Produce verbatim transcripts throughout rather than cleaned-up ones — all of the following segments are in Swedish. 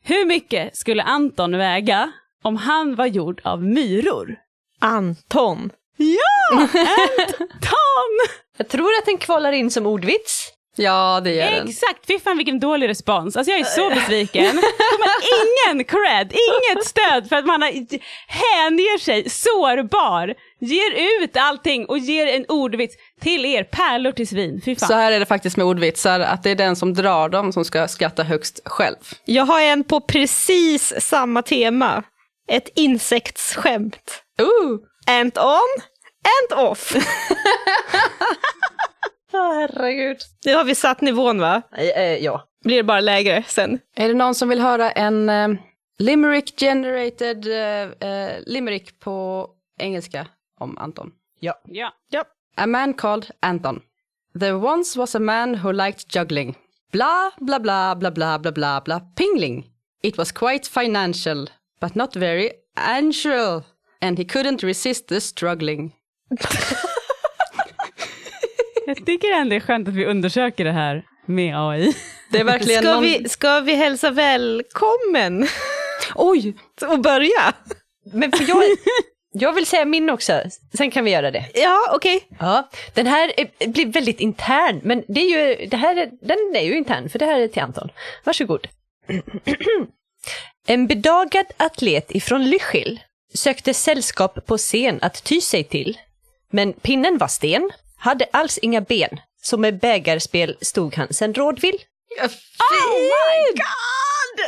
Hur mycket skulle Anton väga om han var gjord av myror? Anton. Ja, Anton! Jag tror att den kvalar in som ordvits. Ja, det gör den. Exakt, fy fan vilken dålig respons. Alltså jag är så besviken. Ingen cred, inget stöd för att man har, hänger sig sårbar, ger ut allting och ger en ordvits till er pärlor till svin. Fy fan. Så här är det faktiskt med ordvitsar, att det är den som drar dem som ska skratta högst själv. Jag har en på precis samma tema. Ett insektsskämt. Ooh. Ant on, ant off. Åh, herregud. Nu har vi satt nivån, va? Eh, eh, ja. Blir det bara lägre sen? Är det någon som vill höra en eh, limerick generated eh, eh, limerick på engelska om Anton? Ja. Ja. Ja. A man called Anton. There once was a man who liked juggling. Blah, blah, blah, blah, blah, blah, blah, blah, pingling. It was quite financial, but not very ansual. And he couldn't resist the struggling. Jag tycker ändå det är skönt att vi undersöker det här med A I. Det är verkligen Ska, någon... vi, ska vi hälsa välkommen? Oj! Och börja? Men för jag, jag vill säga min också, sen kan vi göra det. Ja, okej. Okay. Ja, den här är, blir väldigt intern, men det är ju, det här är, den är ju intern, för det här är till Anton. Varsågod. En bedagad atlet ifrån Lyschil sökte sällskap på scen att ty sig till. Men pinnen var sten, hade alls inga ben, så med bägarspel stod han sen rådvill. Oh my god!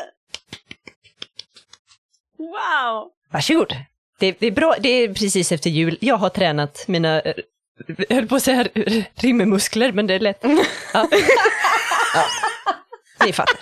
Wow! Varsågod. Det, det är bra, det är precis efter jul. Jag har tränat mina, jag höll på att säga rimmemuskler, men det är lätt. Ja. Ja. Ni fattar.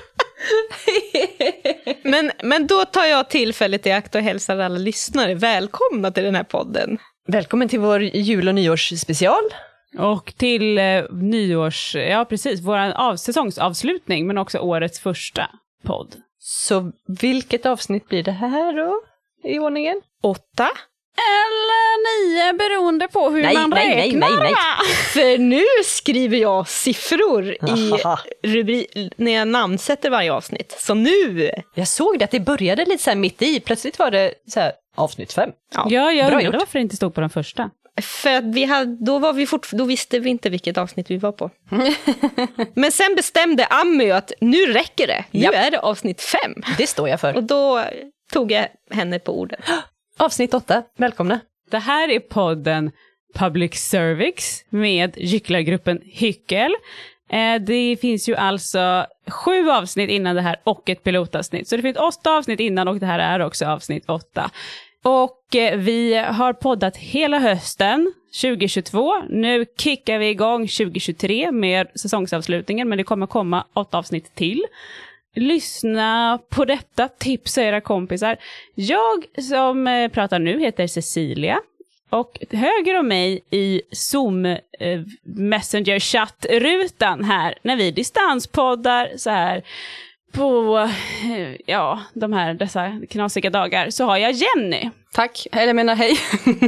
Men, men då tar jag tillfället i akt och hälsar alla lyssnare välkomna till den här podden. Välkommen till vår jul- och nyårsspecial. Och till eh, nyårs, ja precis, vår av, säsongsavslutning, men också årets första podd. Så vilket avsnitt blir det här då i ordningen? Åtta. Eller nio, beroende på hur Nej, man nej, nej, räknar. nej, nej. För nu skriver jag siffror i rubri- när jag namnsätter varje avsnitt. Så nu... Jag såg det att det började lite så här mitt i. Plötsligt var det så här avsnitt fem. Ja, jag bra undrar gjort. varför det inte stod på den första. För att vi hade, då, var vi fort, då visste vi inte vilket avsnitt vi var på. Men sen bestämde Ammy att nu räcker det. Nu Ja. är det avsnitt fem. Det står jag för. Och då tog jag henne på orden. Avsnitt åtta. Välkomna. Det här är podden Public Service med gycklargruppen Hyckel. Eh, det finns ju alltså sju avsnitt innan det här och ett pilotavsnitt. Så det finns åtta avsnitt innan och det här är också avsnitt åtta. Och eh, vi har poddat hela hösten tjugohundratjugotvå. Nu kickar vi igång tjugohundratjugotre med säsongsavslutningen, men det kommer komma åtta avsnitt till. Lyssna på detta, tipsa era kompisar. Jag som eh, pratar nu heter Cecilia. Och höger om mig i Zoom eh, Messenger chatt-rutan här, när vi distanspoddar så här på eh, ja, de här dessa knasiga dagar, så har jag Jenny. Tack, eller jag menar hej.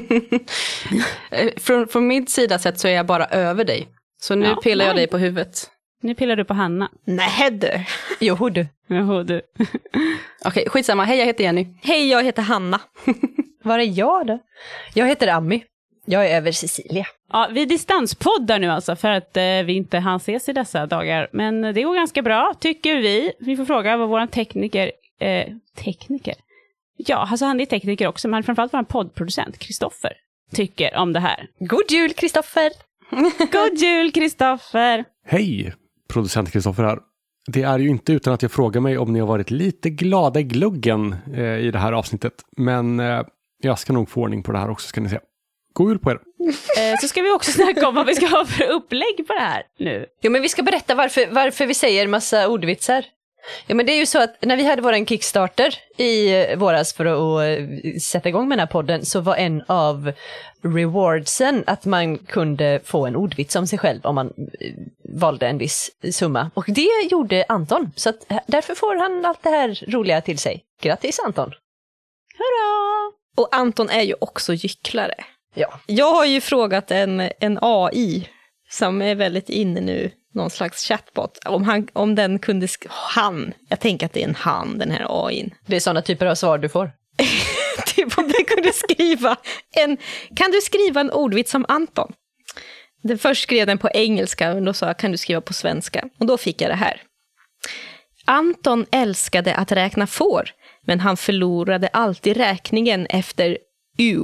från, från min sida sett så är jag bara över dig. Så nu Ja, pillar jag nej. dig på huvudet. Nu pillar du på Hanna. Nej du. Jo, du. Jaha, du. Okej, skitsamma. Hej, jag heter Jenny. Hej, jag heter Hanna. Var är jag då? Jag heter Ammy. Jag är över Cecilia. Ja, vi distanspoddar nu alltså för att eh, vi inte hann ses i dessa dagar. Men det går ganska bra, tycker vi. Vi får fråga vad våran tekniker... Eh, tekniker? Ja, alltså han är tekniker också, men framförallt vår poddproducent, Kristoffer, tycker om det här. God jul, Kristoffer! God jul, Kristoffer! Hej, producent Kristoffer här. Det är ju inte utan att jag frågar mig om ni har varit lite glada i gluggen eh, i det här avsnittet. Men eh, jag ska nog få ordning på det här också, ska ni se. God jul på er! Eh, så ska vi också snacka om vad vi ska ha för upplägg på det här nu. Jo, men vi ska berätta varför, varför vi säger massa ordvitsar. Ja, men det är ju så att när vi hade våran Kickstarter i våras för att sätta igång med den här podden, så var en av rewardsen att man kunde få en ordvits om sig själv om man valde en viss summa. Och det gjorde Anton, så att därför får han allt det här roliga till sig. Grattis, Anton! Hurra! Och Anton är ju också gycklare. Ja. Jag har ju frågat en, en A I som är väldigt inne nu någon slags chatbot. Om, han, om den kunde... Sk- han, jag tänker att det är en han, den här A I:n. Det är sådana typer av svar du får. Typ om den kunde skriva en... Kan du skriva en ordvits som Anton? Den först skrev den på engelska, och då sa jag, kan du skriva på svenska? Och då fick jag det här. Anton älskade att räkna får, men han förlorade alltid räkningen efter U.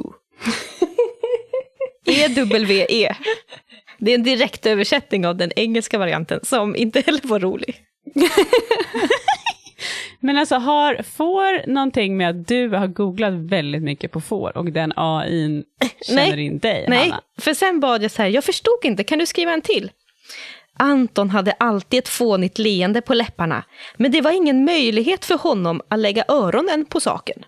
E W E. Det är en direkt översättning av den engelska varianten som inte heller var rolig. Men alltså, har får någonting med att du har googlat väldigt mycket på får och den A I:n känner Nej. in dig, Nej, Hanna? för sen bad jag så här, jag förstod inte, kan du skriva en till? Anton hade alltid ett fånigt leende på läpparna, men det var ingen möjlighet för honom att lägga öronen på saken.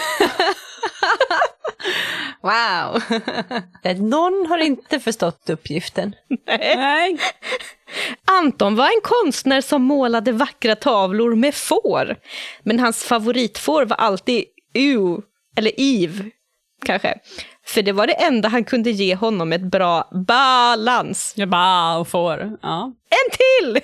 Wow. Någon har inte förstått uppgiften. Nej. Anton var en konstnär som målade vackra tavlor med får, men hans favoritfår var alltid U, eller Eve, kanske. För det var det enda han kunde ge honom ett bra balans. Jag bara och får. Ja. En till!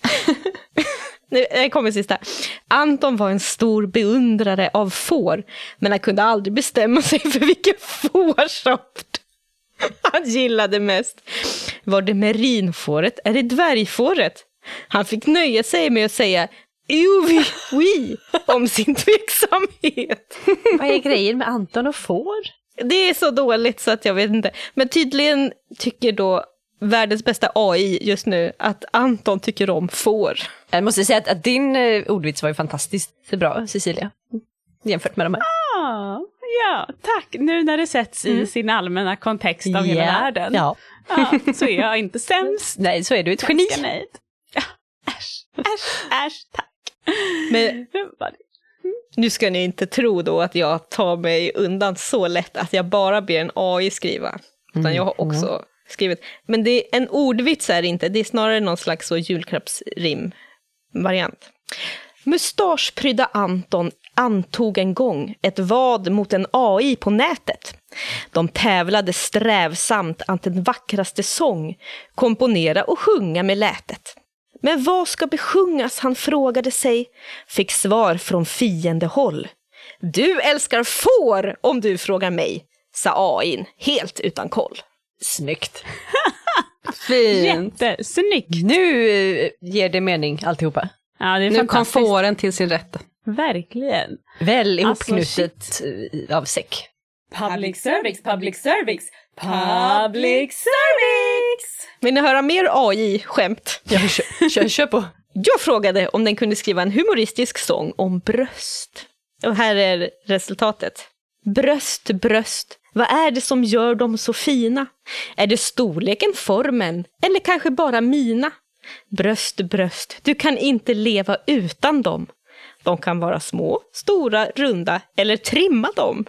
Nu kommer sista. Anton var en stor beundrare av får, men han kunde aldrig bestämma sig för vilken fårsort han gillade mest. Var det merinfåret eller dvärgfåret? Han fick nöja sig med att säga oui, oui om sin tveksamhet. Vad är grejen med Anton och får? Det är så dåligt så att jag vet inte. Men tydligen tycker då världens bästa A I just nu att Anton tycker om får. Jag måste säga att, att din uh, ordvits var ju fantastiskt bra, Cecilia. Jämfört med de här. Ja, ja, tack. Nu när det sätts i sin allmänna kontext av hela Ja, världen. ja. Ja, så är jag inte sämst. Nej, så är du ett geni. Ganska nöjd. Ja, äsch, äsch, äsch, tack. Men nu ska ni inte tro då att jag tar mig undan så lätt att jag bara ber en A I skriva. Utan jag har också skrivit. Men det är en ordvits är det inte. Det är snarare någon slags så julklappsrim-variant. Mustaschprydda Anton antog en gång ett vad mot en A I på nätet. De tävlade strävsamt att den vackraste sång komponera och sjunga med lätet. Men vad ska besjungas, han frågade sig, fick svar från fiendehåll. Du älskar får om du frågar mig, sa A I:n helt utan koll. Snyggt. Fint. Jättesnyggt. Nu uh, ger det mening alltihopa. Ja, det är Nu kom fantastiskt. fåren till sin rätt. Verkligen. Väl Alltså, ihopknutet uh, av säck. Public service, public service, public service! Vill ni höra mer A I-skämt? Ja, kör, kör, kör på. Jag frågade om den kunde skriva en humoristisk sång om bröst. Och här är resultatet. Bröst, bröst, vad är det som gör dem så fina? Är det storleken, formen eller kanske bara mina? Bröst, bröst, du kan inte leva utan dem. De kan vara små, stora, runda eller trimma dem.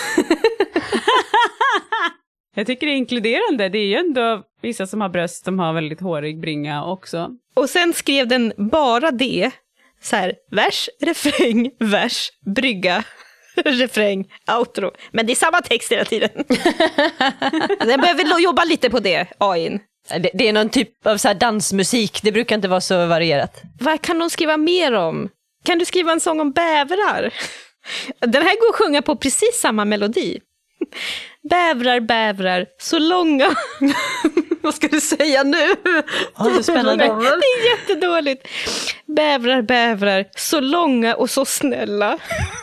Jag tycker det är inkluderande. Det är ju ändå vissa som har bröst som har väldigt hårig bringa också. Och sen skrev den bara det. Så här, vers, refräng, vers, brygga, refräng, outro. Men det är samma text hela tiden. Den behöver jobba lite på det, A I:n. Det, det är någon typ av så här dansmusik. Det brukar inte vara så varierat. Vad kan de skriva mer om? Kan du skriva en sång om bävrar? Den här går att sjunga på precis samma melodi. Bävrar, bävrar, så långa. Vad ska du säga nu? Ja, det är spännande. Det är jättedåligt. Bävrar, bävrar, så långa och så snälla.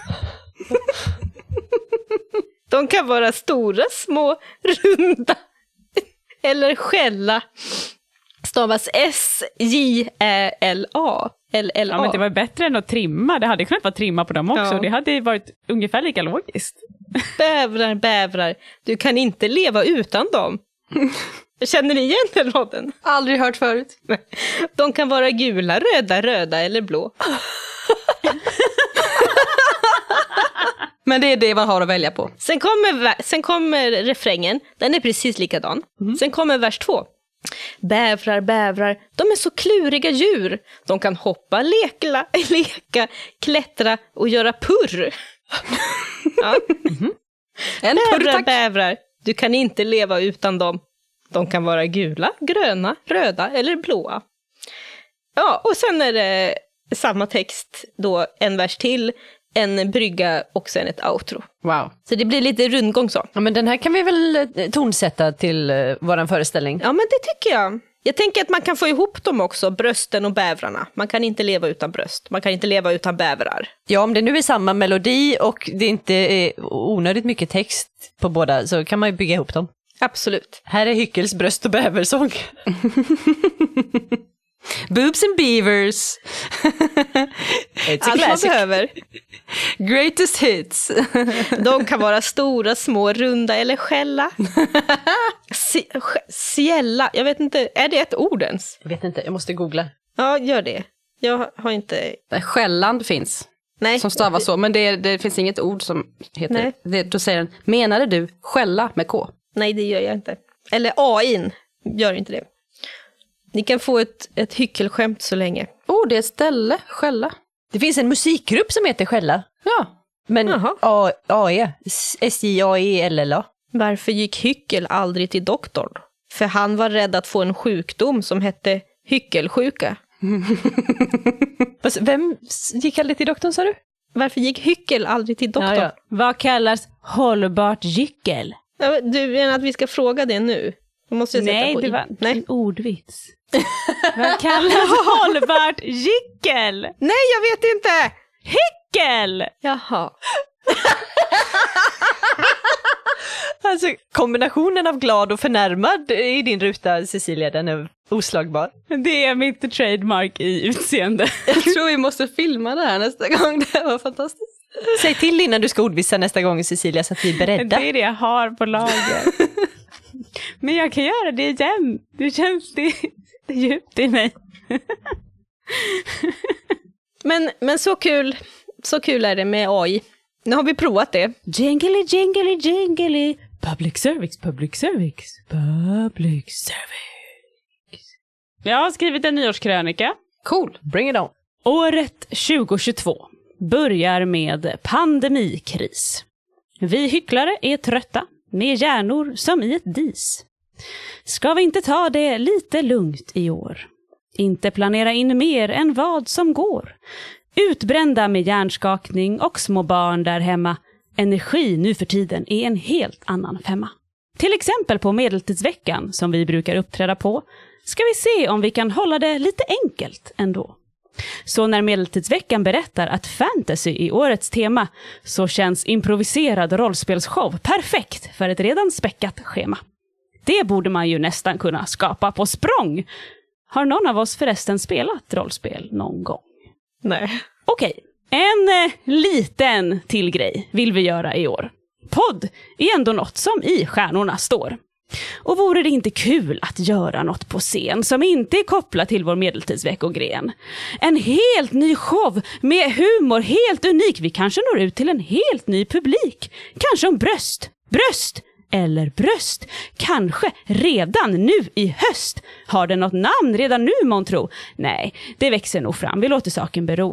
De kan vara stora, små, runda. Eller skälla. Stavas S J Ä L A. L L A. Ja, men det var bättre än att trimma. Det hade kunnat vara trimma på dem också. Ja. Det hade varit ungefär lika logiskt. Bävrar, bävrar, du kan inte leva utan dem. Känner ni igen den raden? Aldrig hört förut. De kan vara gula, röda, röda eller blå. Men det är det man har att välja på. Sen kommer, sen kommer refrängen, den är precis likadan. Mm. Sen kommer vers två. Bävrar, bävrar, de är så kluriga djur. De kan hoppa, lekla, leka, klättra och göra purr. Ja. Mm-hmm. En purr, bävrar, bävrar, du kan inte leva utan dem. De kan vara gula, gröna, röda eller blåa. Ja, och sen är det samma text då, en vers till, en brygga och sen ett outro. Wow. Så det blir lite rundgång så. Ja, men den här kan vi väl tonsätta till uh, våran föreställning. Ja, men det tycker jag. Jag tänker att man kan få ihop dem också, brösten och bävrarna. Man kan inte leva utan bröst. Man kan inte leva utan bävrar. Ja, om det nu är samma melodi och det inte är onödigt mycket text på båda så kan man ju bygga ihop dem. Absolut. Här är Hyckels bröst- och bäversång. Boobs and beavers. It's a Allt man classic. behöver. Greatest hits. De kan vara stora, små, runda eller skälla. Si- sk- Själla, jag vet inte, är det ett ord ens? Jag vet inte, jag måste googla. Ja, gör det. Jag har inte... Skälland finns. Nej. Som stavas så, men det, det finns inget ord som heter Nej. det. Då säger den, menade du skälla med K? Nej, det gör jag inte. Eller A I gör inte det. Ni kan få ett, ett hyckelskämt så länge. Oh, det är ett ställe, skälla. Det finns en musikgrupp som heter Skälla. Ja. Men Jaha. A- AE, S J A E L L A. Varför gick Hyckel aldrig till doktorn? För han var rädd att få en sjukdom som hette hyckelsjuka. Fast vem gick aldrig till doktorn, sa du? Varför gick Hyckel aldrig till doktorn? Ja, ja. Vad kallas hållbart gyckel? Ja, du menar att vi ska fråga det nu? Då måste jag sätta Nej, på det i. var Nej. en ordvits. Vad kallas hållbart gyckel? Nej, jag vet inte! Hyckel! Jaha. Alltså, kombinationen av glad och förnärmad i din ruta, Cecilia, den är oslagbar. Det är mitt trademark i utseende. Jag tror vi måste filma det här nästa gång. Det var fantastiskt. Säg till innan du ska ordvissa nästa gång, Cecilia, så att vi är beredda. Det är det jag har på lager. Men jag kan göra det igen. Det känns det, det är djupt i mig. Men, men så kul, så kul är det med A I. Nu har vi provat det. Jingly, jingly, jingly. Public service, public service, public service. Jag har skrivit en nyårskrönika. Cool. Bring it on. Året tjugohundratjugotvå börjar med pandemikris. Vi hycklare är trötta, med hjärnor som i ett dis. Ska vi inte ta det lite lugnt i år? Inte planera in mer än vad som går. Utbrända med hjärnskakning och små barn där hemma. Energi nu för tiden är en helt annan femma. Till exempel på medeltidsveckan som vi brukar uppträda på ska vi se om vi kan hålla det lite enkelt ändå. Så när medeltidsveckan berättar att fantasy är årets tema så känns improviserad rollspelsshow perfekt för ett redan späckat schema. Det borde man ju nästan kunna skapa på språng. Har någon av oss förresten spelat rollspel någon gång? Nej. Okej, en eh, liten till grej vill vi göra i år. Podd är ändå något som i stjärnorna står. Och vore det inte kul att göra något på scen som inte är kopplat till vår medeltidsveckogren? En helt ny show med humor, helt unik. Vi kanske når ut till en helt ny publik. Kanske om bröst, bröst eller bröst. Kanske redan nu i höst. Har den något namn redan nu, månntro? Nej, det växer nog fram. Vi låter saken bero.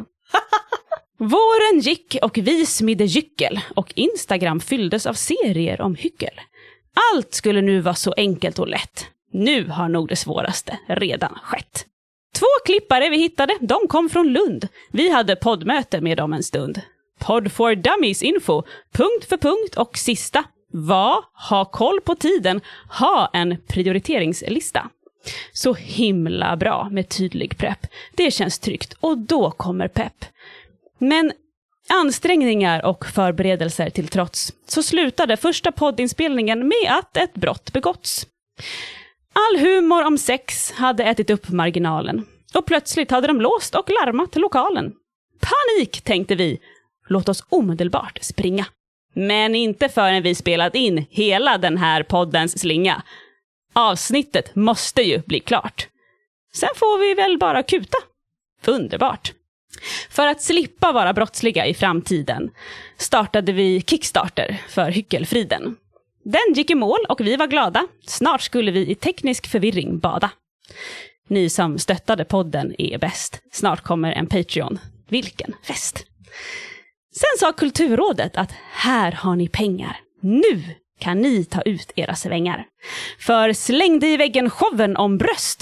Våren gick och vi smidde gyckel och Instagram fylldes av serier om hyckel. Allt skulle nu vara så enkelt och lätt. Nu har nog det svåraste redan skett. Två klippare vi hittade, de kom från Lund. Vi hade poddmöte med dem en stund. Podd for Dummies info, punkt för punkt och sista. Vad? Ha koll på tiden, ha en prioriteringslista. Så himla bra med tydlig prepp. Det känns tryggt och då kommer pepp. Men ansträngningar och förberedelser till trots så slutade första poddinspelningen med att ett brott begåtts. All humor om sex hade ätit upp marginalen och plötsligt hade de låst och larmat lokalen. Panik, tänkte vi. Låt oss omedelbart springa. Men inte förrän vi spelat in hela den här poddens slinga. Avsnittet måste ju bli klart. Sen får vi väl bara kuta. Underbart. För att slippa vara brottsliga i framtiden startade vi Kickstarter för Hyckelfriden. Den gick i mål och vi var glada. Snart skulle vi i teknisk förvirring bada. Ni som stöttade podden är bäst. Snart kommer en Patreon. Vilken fest! Sen sa Kulturrådet att här har ni pengar. Nu kan ni ta ut era svängar. För slängde i väggen showen om bröst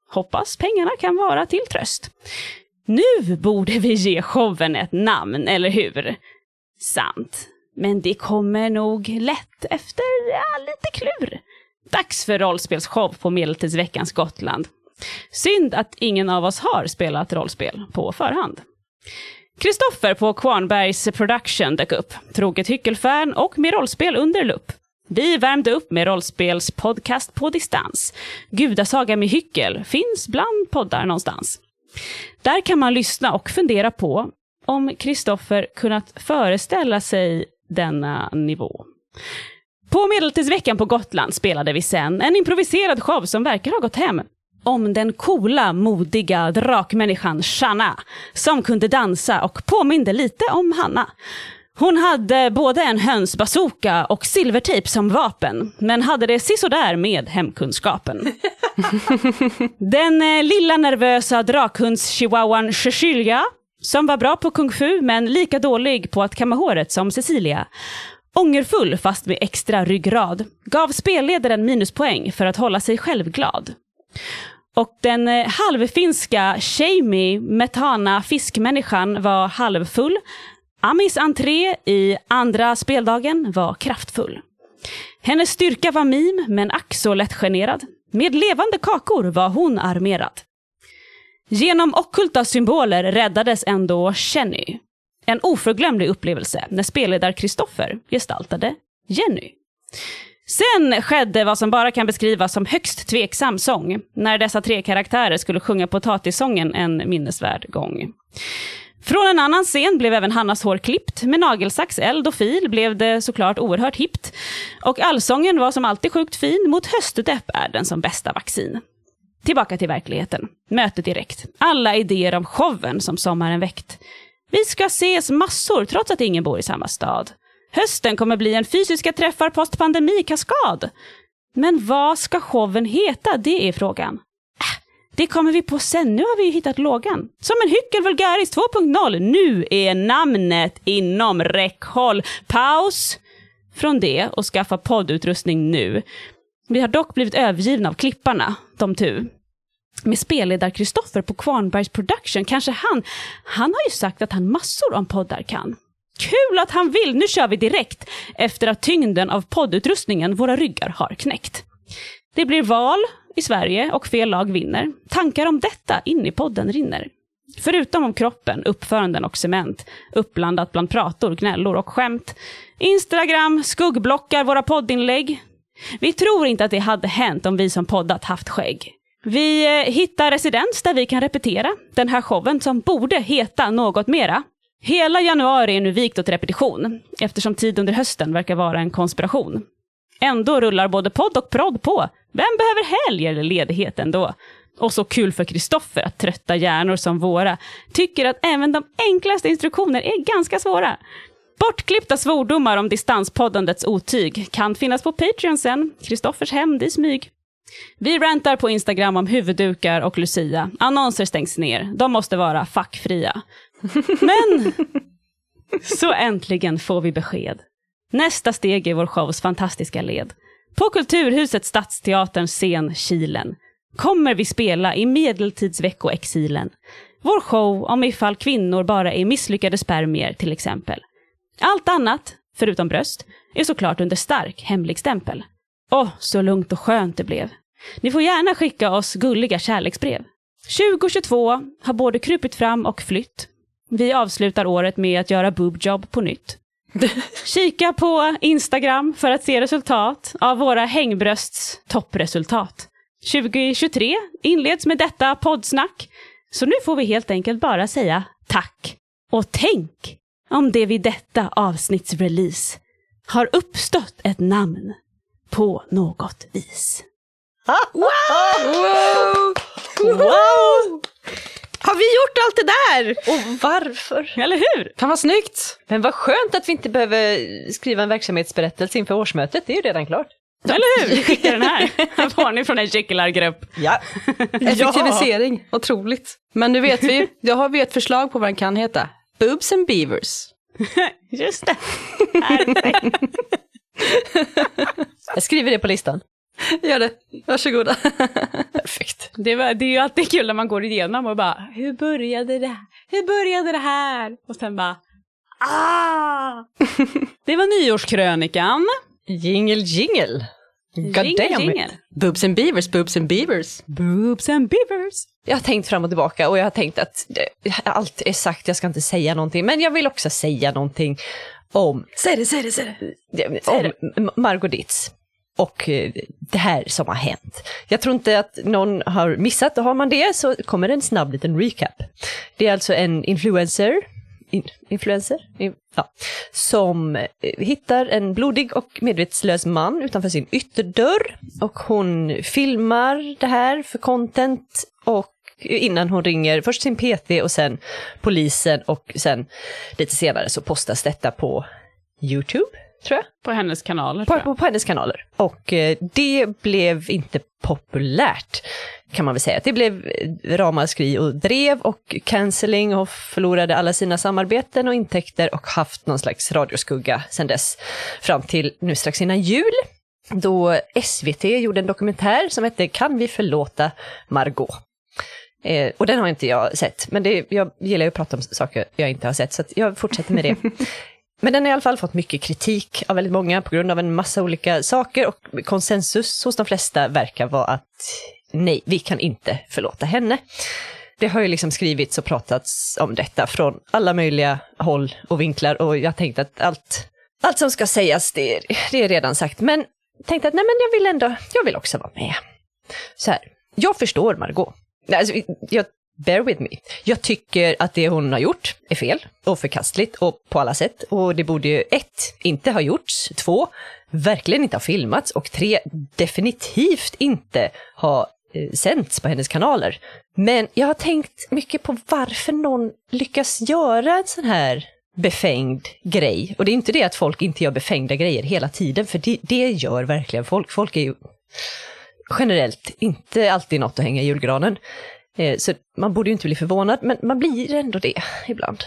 Hoppas pengarna kan vara till tröst. Nu borde vi ge showen ett namn, eller hur? Sant. Men det kommer nog lätt efter ja, lite klur. Dags för rollspelsshow på Medeltidsveckans Gotland. Synd att ingen av oss har spelat rollspel på förhand. Kristoffer på Kvarnbergs Production dök upp, troget hyckelfan och med rollspel under lupp. Vi värmde upp med rollspelspodcast på distans. Gudasaga med hyckel finns bland poddar någonstans. Där kan man lyssna och fundera på om Kristoffer kunnat föreställa sig denna nivå. På Medeltidsveckan på Gotland spelade vi sen en improviserad show som verkar ha gått hem. Om den coola, modiga drakmänniskan Shanna som kunde dansa och påminde lite om Hanna. Hon hade både en hönsbazooka och silvertejp som vapen, men hade det sisådär med hemkunskapen. Den eh, lilla nervösa drakhunds-chihuahuan Cecilia, som var bra på kung fu men lika dålig på att kamma håret som Cecilia. Ångerfull fast med extra ryggrad, gav spelledaren minuspoäng för att hålla sig själv glad. Och den eh, halvfinska Shamey Metana fiskmänniskan var halvfull. Amis entré i andra speldagen var kraftfull. Hennes styrka var mim, men ack så lätt generad. Med levande kakor var hon armerad. Genom ockulta symboler räddades ändå Jenny. En oförglömlig upplevelse när spelledare Kristoffer gestaltade Jenny. Sen skedde vad som bara kan beskrivas som högst tveksam sång, när dessa tre karaktärer skulle sjunga potatissången en minnesvärd gång. Från en annan scen blev även Hannas hår klippt. Med nagelsax, eld och fil blev det såklart oerhört hippt. Och allsången var som alltid sjukt fin. Mot höstdepp är den som bästa vaccin. Tillbaka till verkligheten. Mötet direkt. Alla idéer om showen som sommaren väckt. Vi ska ses massor trots att ingen bor i samma stad. Hösten kommer bli en fysiska träffar post-pandemi-kaskad. Men vad ska showen heta? Det är frågan. Det kommer vi på sen. Nu har vi hittat lågan. Som en hyckel vulgaris två punkt noll. Nu är namnet inom räckhåll. Paus från det och skaffa poddutrustning nu. Vi har dock blivit övergivna av klipparna, de tu. Med spelledare Kristoffer på Kvarnbergs Production. Kanske han. Han har ju sagt att han massor om poddar kan. Kul att han vill. Nu kör vi direkt. Efter att tyngden av poddutrustningen våra ryggar har knäckt. Det blir val i Sverige och fel lag vinner. Tankar om detta in i podden rinner. Förutom om kroppen, uppföranden och cement. Uppblandat bland prator, gnällor och skämt. Instagram skuggblockar våra poddinlägg. Vi tror inte att det hade hänt om vi som poddat haft skägg. Vi eh, hittar residens där vi kan repetera den här showen som borde heta något mera. Hela januari är nu vikt åt repetition eftersom tid under hösten verkar vara en konspiration. Ändå rullar både podd och prodd på. Vem behöver helg eller ledighet ändå? Och så kul för Kristoffer att trötta hjärnor som våra tycker att även de enklaste instruktioner är ganska svåra. Bortklippta svordomar om distanspoddandets otyg kan finnas på Patreon sen. Kristoffers hämnd i smyg. Vi rantar på Instagram om huvuddukar och Lucia. Annonser stängs ner. De måste vara fackfria. Men så äntligen får vi besked. Nästa steg är vår shows fantastiska led. På Kulturhuset Stadsteaterns scen Kilen kommer vi spela i medeltidsveckoexilen. Vår show om ifall kvinnor bara är misslyckade spermier till exempel. Allt annat, förutom bröst, är såklart under stark hemlig stämpel. Åh, så lugnt och skönt det blev. Ni får gärna skicka oss gulliga kärleksbrev. tjugo tjugotvå har både krupit fram och flytt. Vi avslutar året med att göra boobjob på nytt. Kika på Instagram för att se resultat av våra hängbrösts toppresultat. tjugo tjugotre inleds med detta poddsnack. Så nu får vi helt enkelt bara säga tack. Och tänk om det vid detta avsnittsrelease har uppstått ett namn på något vis. Wow! Wow! Wow! Har vi gjort allt det där? Och varför? Eller hur? Fan vad snyggt! Men vad skönt att vi inte behöver skriva en verksamhetsberättelse inför årsmötet. Det är ju redan klart. Eller hur? Vi skickar den här. Här får ni från en kycklargrupp. Ja. Effektivisering, otroligt. Men nu vet vi, då har vi ett förslag på vad den kan heta. Boobs and Beavers. Just det. Perfekt. Jag skriver det på listan. Gör det. Varsågoda. Perfekt. Det, var, det är ju alltid kul när man går igenom och bara, hur började det här? Hur började det här? Och sen bara, ah! Det var nyårskrönikan. Jingle, jingle. God Jingle, damn jingle. it. Boobs and beavers, boobs and beavers. Boobs and beavers. Jag har tänkt fram och tillbaka och jag har tänkt att det, allt är sagt, jag ska inte säga någonting. Men jag vill också säga någonting om... Säg det, säg det, säg det. Om M- Margot Dietz. Och eh, det här som har hänt. Jag tror inte att någon har missat, och har man det så kommer en snabb liten recap. Det är alltså en influencer, in, influencer in, ja, som eh, hittar en blodig och medvetslös man utanför sin ytterdörr. Och hon filmar det här för content och innan hon ringer först sin P T och sen polisen, och sen lite senare så postas detta på YouTube, tror jag. På hennes kanaler, På, tror jag. på, på hennes kanaler. Och eh, det blev inte populärt, kan man väl säga. Det blev ramaskri och drev och cancelling, och förlorade alla sina samarbeten och intäkter och haft någon slags radioskugga sedan dess. Fram till nu strax innan jul, då S V T gjorde en dokumentär som hette Kan vi förlåta Margot? Eh, och den har inte jag sett, men det, jag gillar ju att prata om saker jag inte har sett, så att jag fortsätter med det. Men den har i alla fall fått mycket kritik av väldigt många på grund av en massa olika saker, och konsensus hos de flesta verkar vara att nej, vi kan inte förlåta henne. Det har ju liksom skrivits och pratats om detta från alla möjliga håll och vinklar, och jag tänkte att allt, allt som ska sägas, det, det är redan sagt, men tänkte att nej, men jag vill ändå, jag vill också vara med. Så här, jag förstår Margot. Alltså, jag, bear with me. Jag tycker att det hon har gjort är fel och förkastligt och på alla sätt. Och det borde ju ett, inte ha gjorts. Två, verkligen inte ha filmats. Och tre, definitivt inte ha eh, sänts på hennes kanaler. Men jag har tänkt mycket på varför någon lyckas göra en sån här befängd grej. Och det är inte det att folk inte gör befängda grejer hela tiden, för det, det gör verkligen folk. Folk är ju generellt inte alltid något att hänga i julgranen. Eh, så man borde ju inte bli förvånad, men man blir ändå det ibland.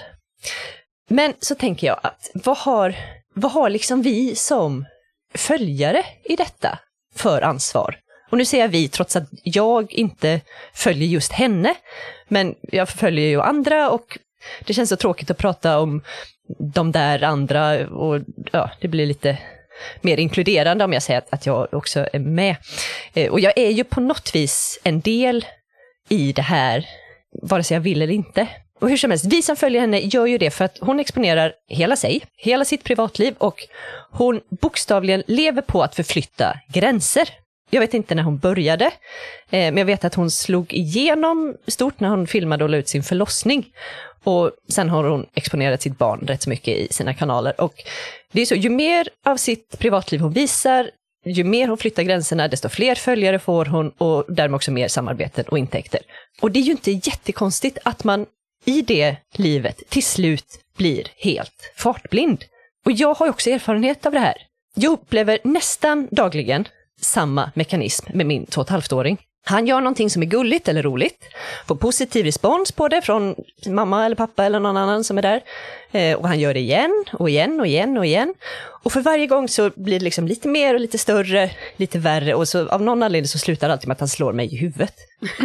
Men så tänker jag att vad har, vad har liksom vi som följare i detta för ansvar? Och nu säger jag vi trots att jag inte följer just henne, men jag följer ju andra, och det känns så tråkigt att prata om de där andra, och ja, det blir lite mer inkluderande om jag säger att, att jag också är med. Eh, och jag är ju på något vis en del i det här, vare sig jag vill eller inte. Och hur som helst, vi som följer henne gör ju det för att hon exponerar hela sig, hela sitt privatliv, och hon bokstavligen lever på att förflytta gränser. Jag vet inte när hon började, eh, men jag vet att hon slog igenom stort när hon filmade och la ut sin förlossning. Och sen har hon exponerat sitt barn rätt så mycket i sina kanaler. Och det är så, ju mer av sitt privatliv hon visar, ju mer hon flyttar gränserna, desto fler följare får hon, och därmed också mer samarbeten och intäkter. Och det är ju inte jättekonstigt att man i det livet till slut blir helt fartblind. Och jag har också erfarenhet av det här. Jag upplever nästan dagligen samma mekanism med min två och ett halvt-åring. Han gör någonting som är gulligt eller roligt, får positiv respons på det från mamma eller pappa eller någon annan som är där. Eh, och han gör det igen och igen och igen och igen. Och för varje gång så blir det liksom lite mer och lite större, lite värre. Och så av någon anledning så slutar det alltid med att han slår mig i huvudet.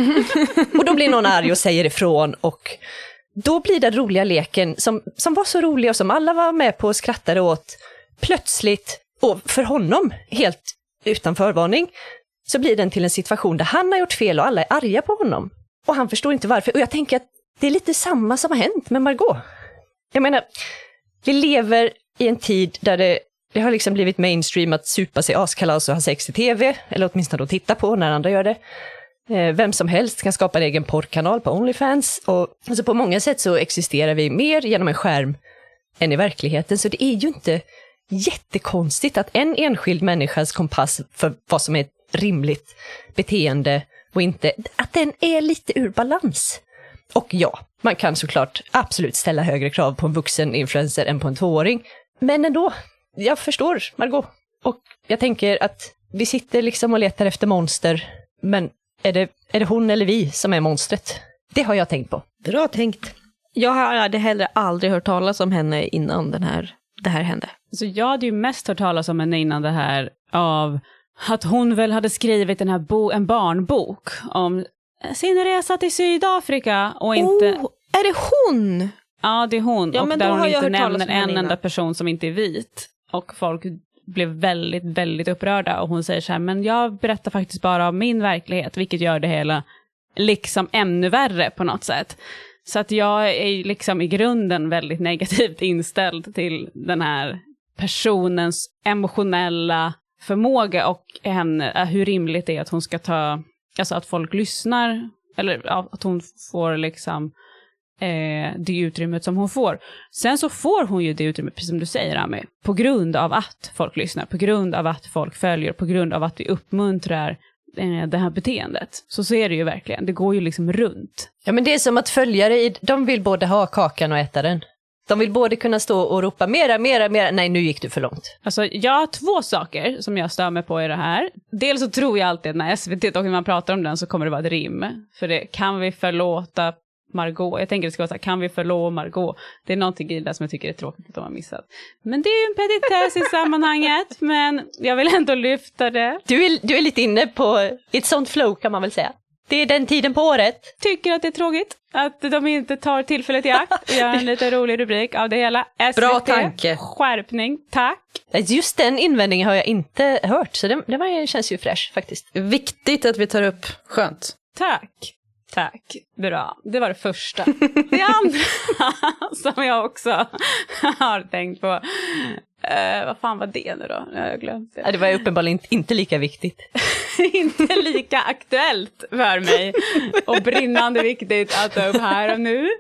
Och då blir någon arg och säger ifrån, och då blir den roliga leken som, som var så rolig och som alla var med på och skrattade åt, plötsligt, och för honom helt utan förvarning, så blir den till en situation där han har gjort fel och alla är arga på honom. Och han förstår inte varför. Och jag tänker att det är lite samma som har hänt med Margot. Jag menar, vi lever i en tid där det, det har liksom blivit mainstream att supa sig askalas och ha sex i tv, eller åtminstone att titta på när andra gör det. Eh, vem som helst kan skapa en egen porrkanal på OnlyFans. Och alltså på många sätt så existerar vi mer genom en skärm än i verkligheten. Så det är ju inte jättekonstigt att en enskild människas kompass för vad som är ett rimligt beteende och inte, att den är lite ur balans. Och ja, man kan såklart absolut ställa högre krav på en vuxen influencer än på en tvååring. Men ändå, jag förstår Margot. Och jag tänker att vi sitter liksom och letar efter monster, men är det, är det hon eller vi som är monstret? Det har jag tänkt på. Bra tänkt. Jag hade heller aldrig hört talas om henne innan den här, det här hände. Så jag hade ju mest hört talas om henne innan det här av att hon väl hade skrivit den här bo- en barnbok om sin resa till Sydafrika och inte... Oh, är det hon? Ja, det är hon. Ja, och men där då hon har jag inte hört talas nämner om en henne enda innan. person som inte är vit. Och folk blev väldigt, väldigt upprörda. Och hon säger så här, men jag berättar faktiskt bara om min verklighet. Vilket gör det hela liksom ännu värre på något sätt. Så att jag är liksom i grunden väldigt negativt inställd till den här personens emotionella förmåga. Och henne, hur rimligt det är att hon ska ta, alltså att folk lyssnar. Eller ja, att hon får liksom eh, det utrymmet som hon får. Sen så får hon ju det utrymmet, precis som du säger, Ami, på grund av att folk lyssnar, på grund av att folk följer, på grund av att vi uppmuntrar eh, det här beteendet. Så så är det ju verkligen. Det går ju liksom runt. Ja, men det är som att följare, i, de vill både ha kakan och äta den. De vill både kunna stå och ropa mera, mera, mera. Nej, nu gick du för långt. Alltså, jag har två saker som jag stör mig på i det här. Dels så tror jag alltid att när S V T och när man pratar om den så kommer det vara ett rim. För det, kan vi förlåta Margot? Jag tänker att det ska vara så här, kan vi förlåta Margot? Det är någonting i det som jag tycker är tråkigt att de har missat. Men det är ju en petitess i sammanhanget. Men jag vill ändå lyfta det. Du är, du är lite inne på ett sånt flow, kan man väl säga. Det är den tiden på året. Tycker att det är tråkigt att de inte tar tillfället i akt och gör en lite rolig rubrik av det hela. S V T, Bra tanke. Skärpning, tack. Just den invändningen har jag inte hört, så det, det var, känns ju fräsch faktiskt. Viktigt att vi tar upp. Skönt. Tack. Tack. Bra. Det var det första. Det andra som jag också har tänkt på. Uh, vad fan var det nu då? Jag har glömt det. Ja, det var uppenbarligen inte lika viktigt. Inte lika aktuellt för mig och brinnande viktigt att ta upp här och nu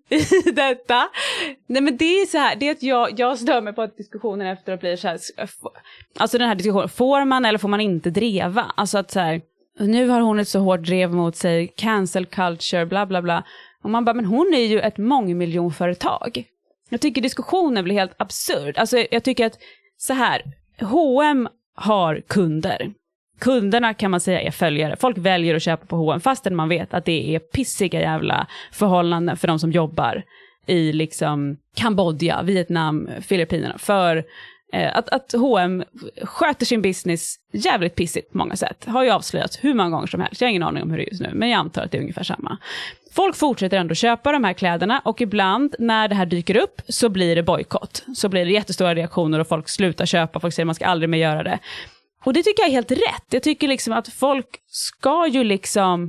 i detta. Nej, men det är så här, det är att jag, jag stör mig på att diskussionen efter att bli så här, alltså den här diskussionen, får man eller får man inte dreva? Alltså att så här, nu har hon ett så hårt drev mot sig, cancel culture, bla bla bla. Och man bara, men hon är ju ett mångmiljonföretag. Jag tycker diskussionen blir helt absurd. Alltså jag tycker att så här, H och M har kunder. Kunderna kan man säga är följare. Folk väljer att köpa på H och M fastän man vet att det är pissiga jävla förhållanden för de som jobbar i liksom Kambodja, Vietnam, Filippinerna. För eh, att, att H och M sköter sin business jävligt pissigt på många sätt. Har ju avslöjats hur många gånger som helst. Jag har ingen aning om hur det är just nu, men jag antar att det är ungefär samma. Folk fortsätter ändå köpa de här kläderna och ibland när det här dyker upp så blir det bojkott. Så blir det jättestora reaktioner och folk slutar köpa. Folk säger att man ska aldrig mer göra det. Och det tycker jag är helt rätt. Jag tycker liksom att folk ska ju liksom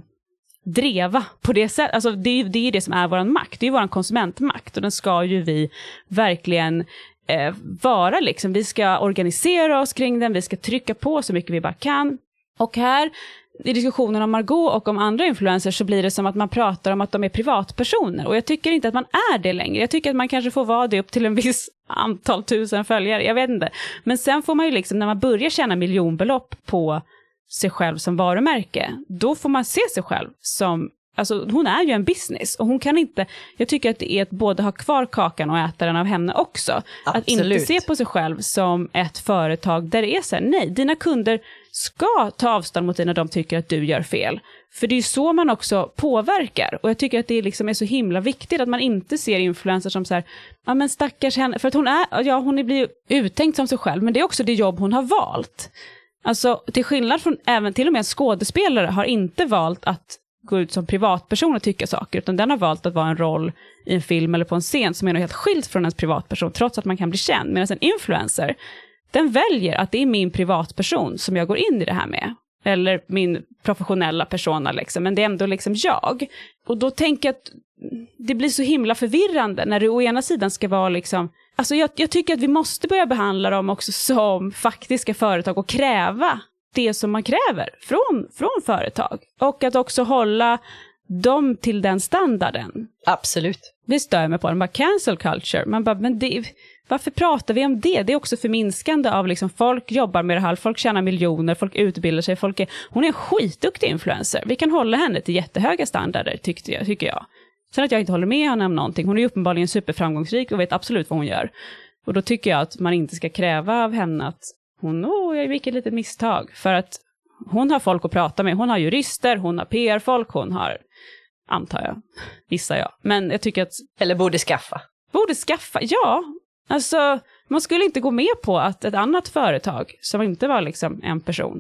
dreva på det sättet. Alltså det är det, är det som är våran makt. Det är våran konsumentmakt och den ska ju vi verkligen eh, vara liksom. Vi ska organisera oss kring den. Vi ska trycka på så mycket vi bara kan. Och här i diskussionen om Margot och om andra influencers så blir det som att man pratar om att de är privatpersoner. Och jag tycker inte att man är det längre. Jag tycker att man kanske får vara det upp till en viss antal tusen följare. Jag vet inte. Men sen får man ju liksom, när man börjar tjäna miljonbelopp på sig själv som varumärke, då får man se sig själv som, alltså hon är ju en business och hon kan inte, jag tycker att det är att både ha kvar kakan och äta den av henne också. Absolut. Att inte se på sig själv som ett företag där det är så här, nej, dina kunder ska ta avstånd mot dig när de tycker att du gör fel. För det är ju så man också påverkar. Och jag tycker att det liksom är så himla viktigt att man inte ser influencers som så här, ja men stackars henne. För att hon är, ja hon blir ju uttänkt som sig själv, men det är också det jobb hon har valt. Alltså till skillnad från, även till och med en skådespelare har inte valt att gå ut som privatperson och tycka saker, utan den har valt att vara en roll i en film eller på en scen som är något helt skilt från ens privatperson, trots att man kan bli känd. Medan en influencer, den väljer att det är min privatperson som jag går in i det här med. Eller min professionella persona liksom. Men det är ändå liksom jag. Och då tänker jag att det blir så himla förvirrande när det å ena sidan ska vara liksom... Alltså jag, jag tycker att vi måste börja behandla dem också som faktiska företag och kräva det som man kräver från, från företag. Och att också hålla dem till den standarden. Absolut. Det stör mig på den. Bara cancel culture. Man bara, men det, varför pratar vi om det? Det är också förminskande av liksom, folk jobbar med det här. Folk tjänar miljoner, folk utbildar sig. Folk är, hon är en skitduktig influencer. Vi kan hålla henne till jättehöga standarder, tyckte jag, tycker jag. Sen att jag inte håller med henne om någonting. Hon är uppenbarligen superframgångsrik och vet absolut vad hon gör. Och då tycker jag att man inte ska kräva av henne att hon, åh, jag gick ett litet misstag. För att hon har folk att prata med. Hon har jurister, hon har P R-folk, hon har, antar jag, gissar jag. Men jag tycker att... Eller borde skaffa. Borde skaffa, ja. Alltså, man skulle inte gå med på att ett annat företag, som inte var liksom en person,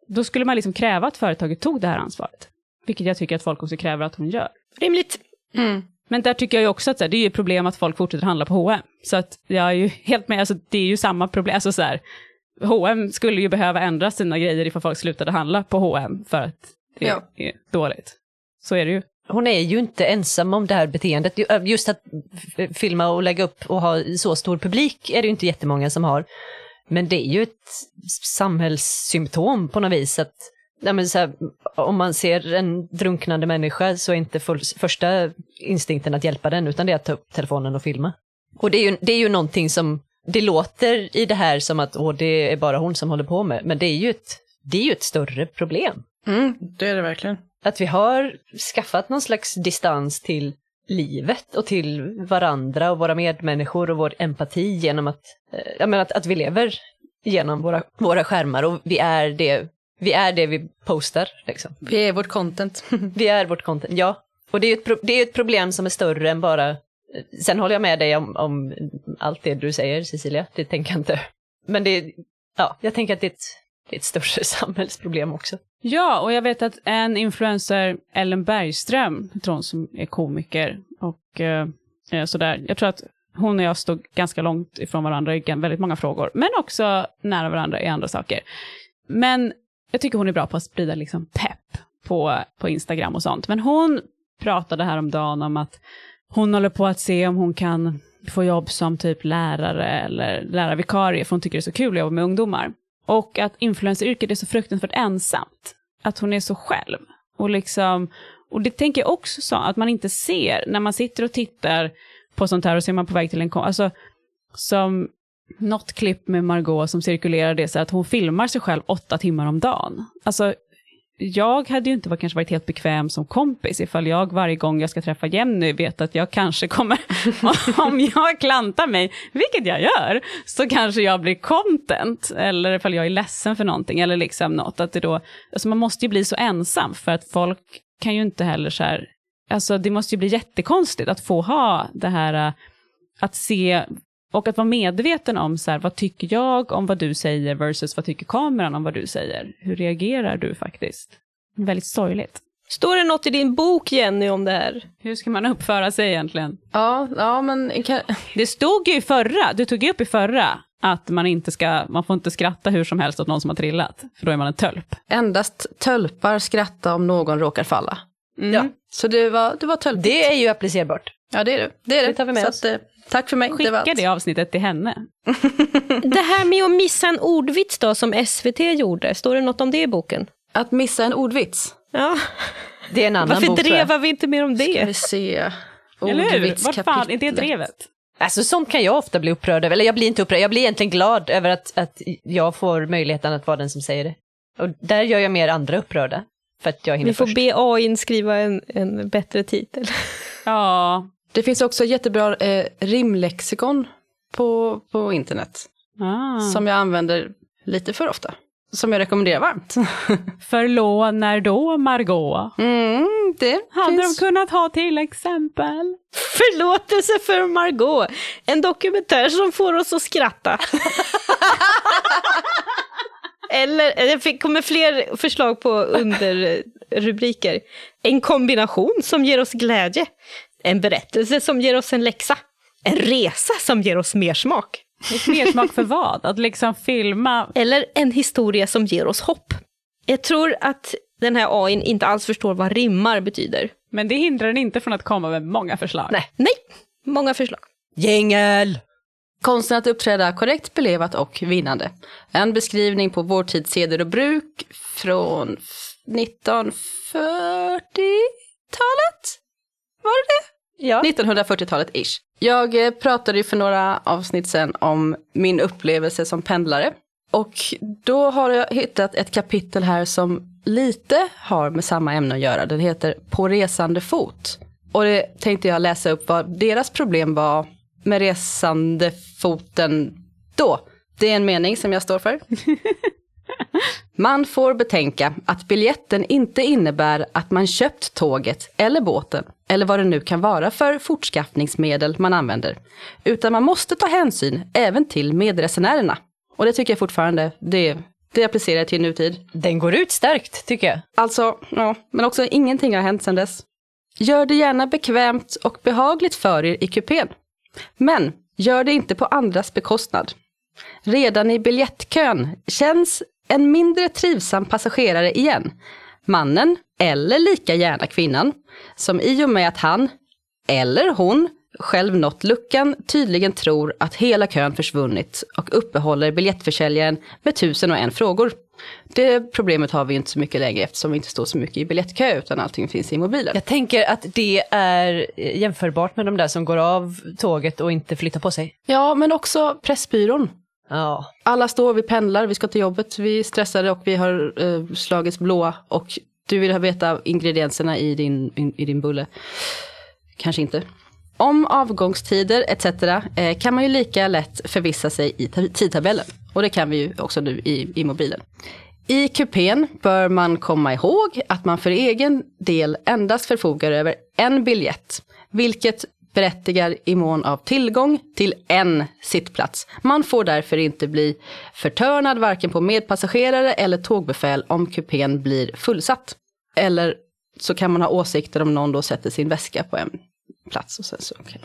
då skulle man liksom kräva att företaget tog det här ansvaret. Vilket jag tycker att folk också kräver att hon gör. Rimligt. Mm. Men där tycker jag ju också att så här, det är ju problem att folk fortsätter handla på H och M. Så att jag är ju helt med, alltså det är ju samma problem. Alltså så här, H och M skulle ju behöva ändra sina grejer ifall folk slutade handla på H och M för att det Ja. är dåligt. Så är det ju. Hon är ju inte ensam om det här beteendet. Just att f- filma och lägga upp och ha så stor publik är det ju inte jättemånga som har. Men det är ju ett samhällssymptom på något vis. Att, ja, men så här, om man ser en drunknande människa så är inte full, första instinkten att hjälpa den, utan det är att ta upp telefonen och filma. Och det är ju, det är ju någonting som, det låter i det här som att åh, det är bara hon som håller på med. Men det är ju ett, det är ju ett större problem. Mm, det är det verkligen. Att vi har skaffat någon slags distans till livet och till varandra och våra medmänniskor och vår empati genom att, eh, jag menar att, att vi lever genom våra, våra skärmar och vi är det vi är det vi postar. Liksom. Vi är vårt content. Vi är vårt content, ja. Och det är ju ett, pro- det är ett problem som är större än bara... Sen håller jag med dig om, om allt det du säger, Cecilia. Det tänker jag inte. Men det är, ja, jag tänker att det är ett, det är ett större samhällsproblem också. Ja, och jag vet att en influencer, Ellen Bergström, jag tror hon som är komiker och eh, sådär. Jag tror att hon och jag stod ganska långt ifrån varandra i väldigt många frågor. Men också nära varandra i andra saker. Men jag tycker hon är bra på att sprida liksom pepp på, på Instagram och sånt. Men hon pratade här om dagen om att hon håller på att se om hon kan få jobb som typ lärare eller lärarvikarie. För hon tycker det är så kul att jobba med ungdomar. Och att influenceryrket är så fruktansvärt ensamt. Att hon är så själv. Och, liksom, och det tänker jag också så. Att man inte ser när man sitter och tittar på sånt här och ser man på väg till en... Alltså, som något klipp med Margot som cirkulerar det så att hon filmar sig själv åtta timmar om dagen. Alltså, jag hade ju inte varit, kanske varit helt bekväm som kompis ifall jag varje gång jag ska träffa Jenny vet att jag kanske kommer, om jag klantar mig, vilket jag gör, så kanske jag blir content, eller ifall jag är ledsen för någonting, eller liksom något, att det då, alltså man måste ju bli så ensam för att folk kan ju inte heller så här, alltså det måste ju bli jättekonstigt att få ha det här, att se och att vara medveten om så här, vad tycker jag om vad du säger versus vad tycker kameran om vad du säger. Hur reagerar du faktiskt? Väldigt sorgligt. Står det något i din bok, Jenny, om det här? Hur ska man uppföra sig egentligen? Ja, ja men... Kan... Det stod ju i förra, du tog ju upp i förra att man inte ska, man får inte skratta hur som helst åt någon som har trillat. För då är man en tölp. Endast tölpar skratta om någon råkar falla. Mm. Ja. Så det var, det var tölpigt. Det är ju applicerbart. Ja, det är det. Det, är det. Det tar vi med så oss. att, eh, tack för mig. Det var Skicka allt. det avsnittet till henne. Det här med att missa en ordvits då, som S V T gjorde, står det något om det i boken? Att missa en ordvits. Ja. Det är en annan Varför bok, tror jag. drevar vi inte mer om Ska det? vi se. Eller hur? Vad Ordvitskapitlet. fan är det drevet? Alltså sånt kan jag ofta bli upprörd över. Eller jag blir inte upprörd, jag blir egentligen glad över att, att jag får möjligheten att vara den som säger det. Och där gör jag mer andra upprörda. För att jag hinner Vi får först. be A I skriva en, en bättre titel. Ja. Det finns också jättebra eh, rimlexikon på, på internet. Ah. Som jag använder lite för ofta. Som jag rekommenderar varmt. Förlåt, när då, Margot? Mm, det Hade finns... de kunnat ha till exempel? Förlåtelse för Margot. En dokumentär som får oss att skratta. Eller, det fick- kommer fler förslag på underrubriker. En kombination som ger oss glädje. En berättelse som ger oss en läxa. En resa som ger oss mer smak. Mer smak för vad? Att liksom filma... Eller en historia som ger oss hopp. Jag tror att den här A I inte alls förstår vad rimmar betyder. Men det hindrar den inte från att komma med många förslag. Nej, nej. Många förslag. Gängel! Konsten att uppträda korrekt, belevat och vinnande. En beskrivning på vår tids seder och bruk från nittonhundrafyrtiotalet? Var det det? Ja. nittonhundrafyrtiotalet ish. Jag eh, pratade ju för några avsnitt sedan om min upplevelse som pendlare. Och då har jag hittat ett kapitel här som lite har med samma ämne att göra. Den heter På resande fot. Och det tänkte jag läsa upp vad deras problem var med resande foten då. Det är en mening som jag står för. Man får betänka att biljetten inte innebär att man köpt tåget eller båten eller vad det nu kan vara för fortskaffningsmedel man använder. Utan man måste ta hänsyn även till medresenärerna. Och det tycker jag fortfarande, det Det applicerar till nutid. Den går ut starkt, tycker jag. Alltså, ja, men också ingenting har hänt sedan dess. Gör det gärna bekvämt och behagligt för er i kupén. Men gör det inte på andras bekostnad. Redan i biljettkön känns en mindre trivsam passagerare igen. Mannen, eller lika gärna kvinnan, som i och med att han, eller hon, själv nått luckan tydligen tror att hela kön försvunnit och uppehåller biljettförsäljaren med tusen och en frågor. Det problemet har vi inte så mycket längre eftersom vi inte står så mycket i biljettkö utan allting finns i mobilen. Jag tänker att det är jämförbart med de där som går av tåget och inte flyttar på sig. Ja, men också Pressbyrån. Ja. Alla står, vi pendlar, vi ska till jobbet, vi är stressade och vi har eh, slagits blåa och du vill ha veta ingredienserna i din, in, i din bulle. Kanske inte. Om avgångstider et cetera eh, kan man ju lika lätt förvissa sig i t- tidtabellen. Och det kan vi ju också nu i, i mobilen. I kupén bör man komma ihåg att man för egen del endast förfogar över en biljett. Vilket berättigar i mån av tillgång till en sittplats. Man får därför inte bli förtörnad varken på medpassagerare eller tågbefäl om kupén blir fullsatt. Eller så kan man ha åsikter om någon då sätter sin väska på en plats och sen så okay.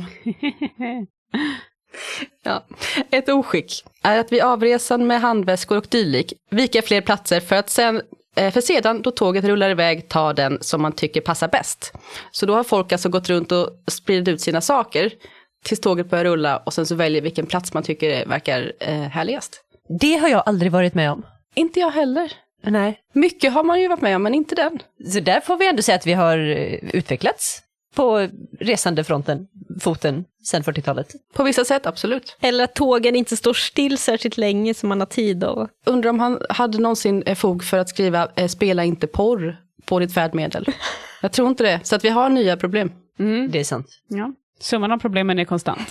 Ja. Ett oskick är att vid avresan med handväskor och dylik vika fler platser för att sen för sedan då tåget rullar iväg ta den som man tycker passar bäst. Så då har folk alltså gått runt och spridit ut sina saker tills tåget börjar rulla och sen så väljer vilken plats man tycker verkar eh, härligast. Det har jag aldrig varit med om. Inte jag heller. Nej. Mycket har man ju varit med om men inte den. Så där får vi ändå säga att vi har utvecklats på resandefronten, foten, sedan fyrtiotalet. På vissa sätt, absolut. Eller att tågen inte står still särskilt länge som man har tid av. Undrar om han hade någonsin fog för att skriva eh, spela inte porr på ditt färdmedel. Jag tror inte det. Så att vi har nya problem. Mm. Det är sant. Ja. Summan av problemen är konstant.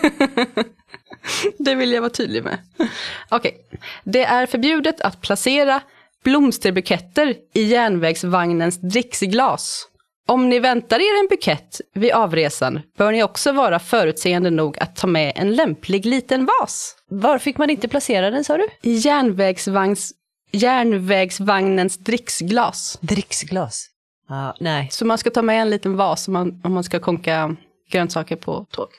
Det vill jag vara tydlig med. Okej. Okay. Det är förbjudet att placera blomsterbuketter i järnvägsvagnens dricksglas. Om ni väntar er en bukett vid avresan bör ni också vara förutseende nog att ta med en lämplig liten vas. Var fick man inte placera den, sa du? I järnvägsvagns, järnvägsvagnens dricksglas. Dricksglas? Ah, nej. Så man ska ta med en liten vas om man, om man ska konka grönsaker på tåg.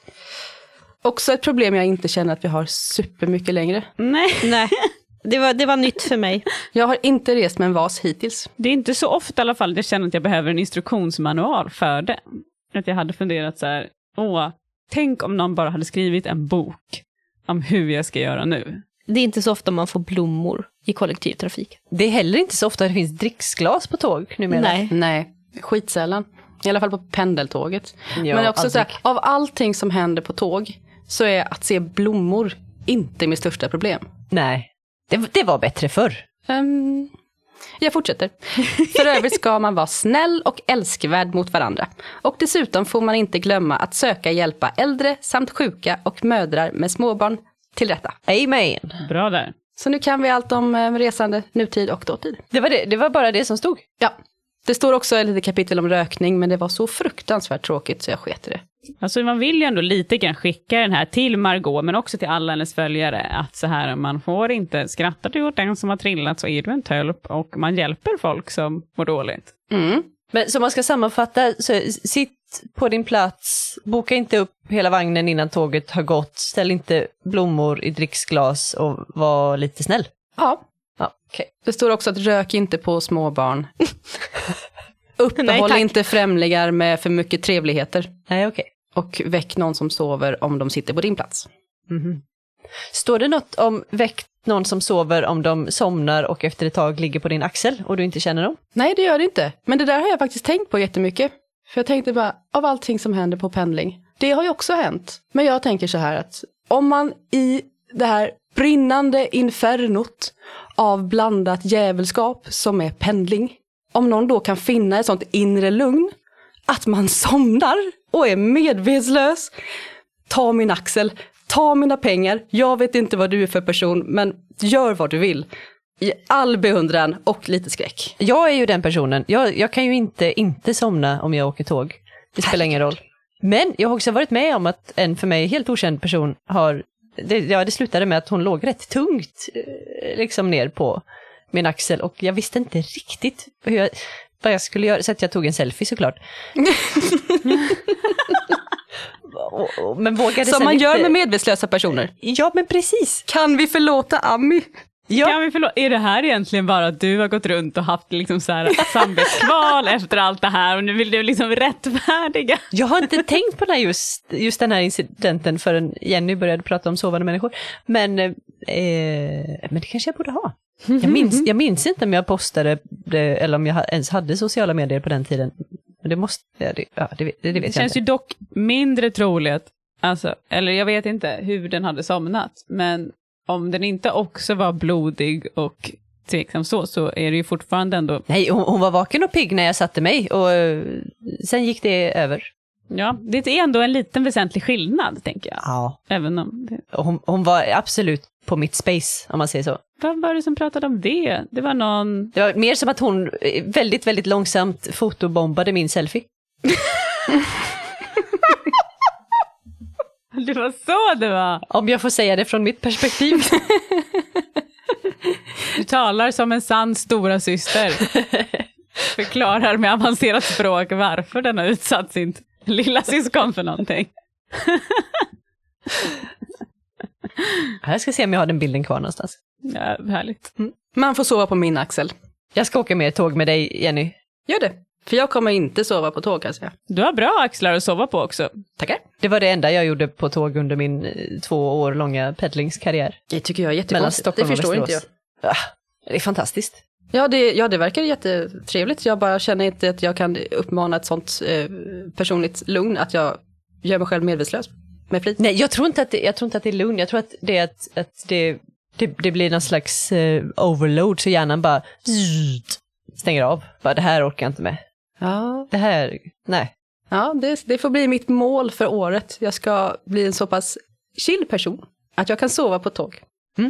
Också ett problem jag inte känner att vi har supermycket längre. Nej. Nej, det var, det var nytt för mig. Jag har inte rest med en vas hittills. Det är inte så ofta i alla fall jag känner att jag behöver en instruktionsmanual för det. Att jag hade funderat så här, åh, tänk om någon bara hade skrivit en bok om hur jag ska göra nu. Det är inte så ofta man får blommor i kollektivtrafik. Det är heller inte så ofta det finns dricksglas på tåg numera. Nej. Nej, skitsällan. I alla fall på pendeltåget. Ja, men också så här, aldrig. av allting som händer på tåg så är att se blommor inte mitt största problem. Nej, det, det var bättre förr. Um, jag fortsätter. För övrigt ska man vara snäll och älskvärd mot varandra. Och dessutom får man inte glömma att söka hjälpa äldre samt sjuka och mödrar med småbarn till rätta. Amen. Bra där. Så nu kan vi allt om eh, resande, nutid och dåtid. Det var, det, det var bara det som stod. Ja, det står också ett litet kapitel om rökning men det var så fruktansvärt tråkigt så jag sket i det. Alltså man vill ju ändå lite grann skicka den här till Margot men också till alla hennes följare att så här, man får inte skratta du åt den som har trillat så är du en tölp och man hjälper folk som mår dåligt. Mm. Men så man ska sammanfatta, så sitt på din plats, boka inte upp hela vagnen innan tåget har gått, ställ inte blommor i dricksglas och var lite snäll. Ja, Ja, okay. det står också att rök inte på småbarn. Uppehåll Nej, tack. inte främlingar med för mycket trevligheter. Nej, okej. Och väck någon som sover om de sitter på din plats. Mm-hmm. Står det något om väck någon som sover om de somnar och efter ett tag ligger på din axel och du inte känner dem? Nej, det gör det inte. Men det där har jag faktiskt tänkt på jättemycket. För jag tänkte bara, av allting som händer på pendling. Det har ju också hänt. Men jag tänker så här att om man i det här brinnande infernot av blandat djävulskap som är pendling. Om någon då kan finna ett sånt inre lugn att man somnar och är medvetslös. Ta min axel, ta mina pengar. Jag vet inte vad du är för person, men gör vad du vill. I all beundran och lite skräck. Jag är ju den personen. Jag, jag kan ju inte inte somna om jag åker tåg. Det spelar ingen roll. Men jag har också varit med om att en för mig helt okänd person har... Det, ja, det slutade med att hon låg rätt tungt liksom ner på min axel och jag visste inte riktigt hur jag, vad jag skulle göra, så att jag tog en selfie såklart. och, och, men vågade Som sen man inte... gör med medvetslösa personer. Ja, men precis. Kan vi förlåta Ami? Ja. Kan vi förlåta? Är det här egentligen bara att du har gått runt och haft liksom så här samvetskval efter allt det här och nu vill du liksom rättfärdiga? Jag har inte tänkt på den här just, just den här incidenten förrän Jenny började prata om sovande människor. Men, eh, men det kanske jag borde ha. Jag minns, jag minns inte om jag postade det, eller om jag ens hade sociala medier på den tiden. Men det måste, ja, det, ja, det, det, det vet Det jag känns inte. ju dock mindre troligt, alltså, eller jag vet inte hur den hade somnat, men om den inte också var blodig och tveksam så, så är det ju fortfarande ändå... Nej, hon, hon var vaken och pigg när jag satte mig och uh, sen gick det över. Ja, det är ändå en liten väsentlig skillnad, tänker jag. Ja. Även om det... Hon, hon var absolut på mitt space, om man säger så. Vad var det som pratade om det? Det var någon... Det var mer som att hon väldigt, väldigt långsamt fotobombade min selfie. Det var så det var! Om jag får säga det från mitt perspektiv. Du talar som en sann stora syster. Förklarar med avancerat språk varför den har utsatt sin lilla syskon för någonting. Jag ska se om jag har den bilden kvar någonstans. Ja, härligt. Man får sova på min axel. Jag ska åka mer tåg med dig, Jenny. Gör det. För jag kommer inte sova på tåg, kan jag säga. Du har bra axlar att sova på också. Tackar. Det var det enda jag gjorde på tåg under min eh, två år långa pendlingskarriär. Det tycker jag är Mellan jättekonstigt. Det Stockholm och förstår inte jag. Västerås. Ah, det är fantastiskt. Ja det, ja, det verkar jättetrevligt. Jag bara känner inte att jag kan uppmana ett sånt eh, personligt lugn att jag gör mig själv medvetslös med flit. Nej, jag tror inte att det, jag tror inte att det är lugn. Jag tror att det är att, att det, det, det blir någon slags eh, overload så hjärnan bara zzzt, stänger av. Bara, det här orkar jag inte med. Ja, Det här, nej. ja det, det får bli mitt mål för året. Jag ska bli en så pass chill person att jag kan sova på tåg.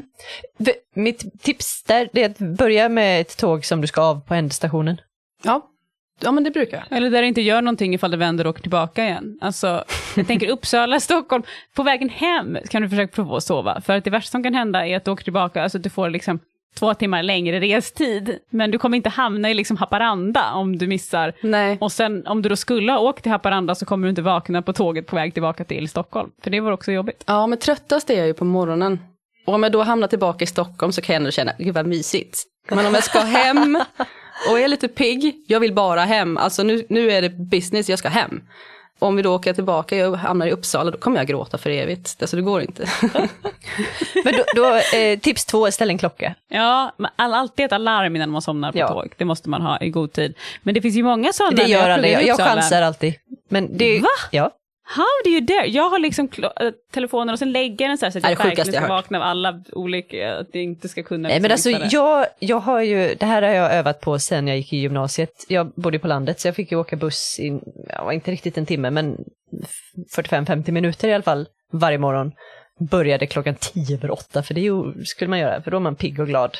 V- Mitt tips där är att börja med ett tåg som du ska av på ändstationen. Ja, ja men det brukar jag. Eller där det inte gör någonting ifall det vänder och åker tillbaka igen. Alltså, jag tänker Uppsala, Stockholm. På vägen hem kan du försöka prova att sova. För att det värsta som kan hända är att du åker tillbaka, alltså att du får liksom två timmar längre restid. Men du kommer inte hamna i liksom Haparanda om du missar. Nej. Och sen om du då skulle ha åkt till Haparanda så kommer du inte vakna på tåget på väg tillbaka till Stockholm. För det var också jobbigt. Ja, men tröttast är jag ju på morgonen. Och om jag då hamnar tillbaka i Stockholm så kan jag ändå känna, gud vad mysigt. Men om jag ska hem och är lite pigg, jag vill bara hem. Alltså nu, nu är det business, jag ska hem. Och om vi då åker tillbaka, jag hamnar i Uppsala, då kommer jag gråta för evigt. Alltså det går inte. Men då, då eh, tips två, ställ en klocka. Ja, men all, alltid ett alarm innan man somnar på Ja. tåg. Det måste man ha i god tid. Men det finns ju många sådana. Det när gör jag aldrig jag. pluggar i Jag Uppsala. chansar alltid. Men det, Va? Ja. How do you dare? Jag har liksom klo- äh, telefonen och sen lägger den så här så att Det är jag det sjukaste verkligen ska jag hört. vakna av alla olika, att jag inte ska kunna. Nej, men alltså liksom, jag, jag har ju, det här har jag övat på sen jag gick i gymnasiet. Jag bodde på landet så jag fick ju åka buss i, ja, inte riktigt en timme men fyrtiofem femtio minuter i alla fall varje morgon. Började klockan tio över åtta för det ju, skulle man göra för då är man pigg och glad.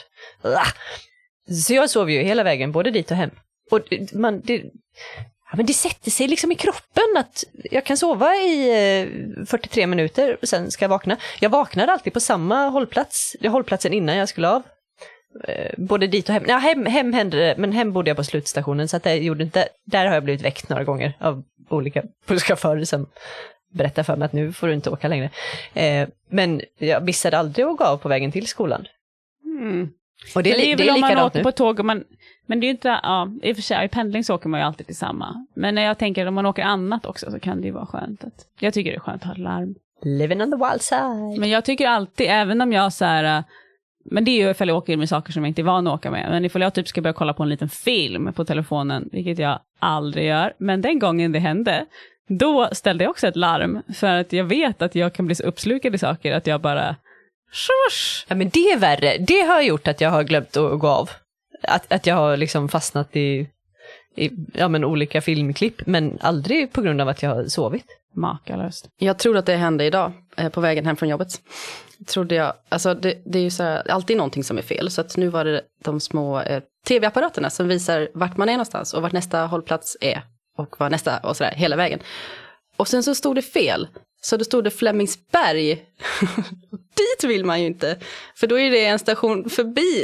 Så jag sov ju hela vägen både dit och hem. Och man, det, ja, men det sätter sig liksom i kroppen att jag kan sova i eh, fyrtiotre minuter och sen ska jag vakna. Jag vaknade alltid på samma hållplats, det hållplatsen innan jag skulle av. Eh, både dit och hem. Ja, hem, hem hände det, men hem bodde jag på slutstationen så att jag gjorde inte, där har jag blivit väckt några gånger av olika busschaufförer som berättar för mig att nu får du inte åka längre. Eh, men jag missade aldrig att gå av på vägen till skolan. Mm. Och det är, Men det li- är det väl är om man likadant åker nu. på tåg och man, men det är ju inte, ja, i och för sig, i pendling så åker man ju alltid tillsamma. Men när jag tänker om man åker annat också så kan det ju vara skönt att, jag tycker det är skönt att ha ett larm. Living on the wild side. Men jag tycker alltid, även om jag så här, äh, men det är ju ifall jag åker med saker som jag inte är van att åka med. Men ifall jag typ ska börja kolla på en liten film på telefonen, vilket jag aldrig gör. Men den gången det hände, då ställde jag också ett larm. För att jag vet att jag kan bli så uppslukad i saker att jag bara, shush. Ja, men det är värre. Det har gjort att jag har glömt att gå av. Att, att jag har liksom fastnat i, i ja, men olika filmklipp, men aldrig på grund av att jag har sovit. Makalöst. Jag tror att det hände idag eh, på vägen hem från jobbet. Trodde jag, alltså det, det är ju så här, alltid någonting som är fel. Så att nu var det de små eh, tv-apparaterna som visar vart man är någonstans och vart nästa hållplats är. Och var nästa och sådär, hela vägen. Och sen så stod det fel. Så då stod det Flemingsberg. Dit vill man ju inte. För då är det en station förbi